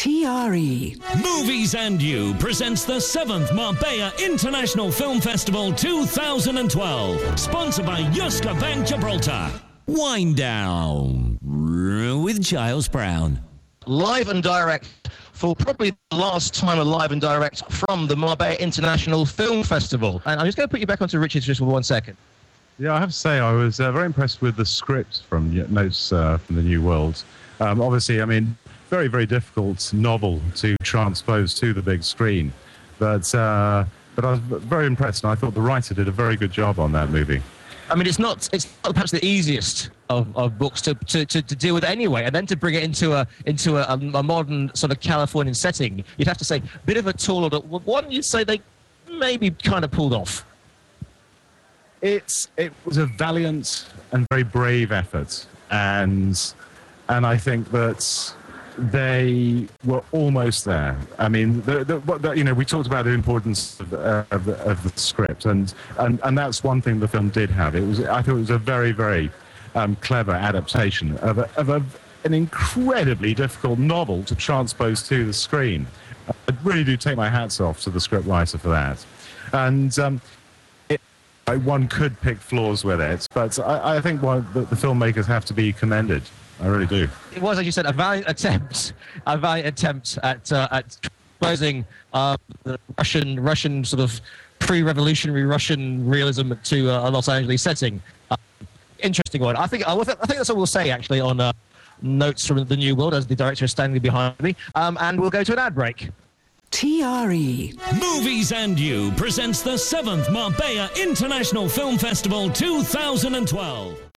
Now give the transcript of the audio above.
TRE Movies and You presents the 7th Marbella International Film Festival 2012. Sponsored by Yuska Bank Gibraltar. Wind Down with Giles Brown. Live and direct for probably the last time live and direct from the Marbella International Film Festival. And I'm just going to put you back onto Richard just for 1 second. Yeah, I have to say I was very impressed with the script from Notes from the New World. Obviously, I mean, very, very difficult novel to transpose to the big screen. But I was very impressed, and I thought the writer did a very good job on that movie. I mean, it's not perhaps the easiest of books to deal with anyway, and then to bring it into a modern sort of Californian setting, you'd have to say, bit of a tall order. One, you'd say they maybe kind of pulled off. It was a valiant and very brave effort, and I think that they were almost there. I mean, we talked about the importance of the script, and that's one thing the film did have. I thought it was a very, very clever adaptation of an incredibly difficult novel to transpose to the screen. I really do take my hats off to the scriptwriter for that. And one could pick flaws with it, but I think the filmmakers have to be commended. I really do. It was, as you said, a valiant attempt at exposing the Russian sort of pre-revolutionary Russian realism to a Los Angeles setting. Interesting one. I think that's all we'll say actually on Notes from the New World, as the director is standing behind me, and we'll go to an ad break. TRE Movies and You presents the 7th Marbella International Film Festival 2012.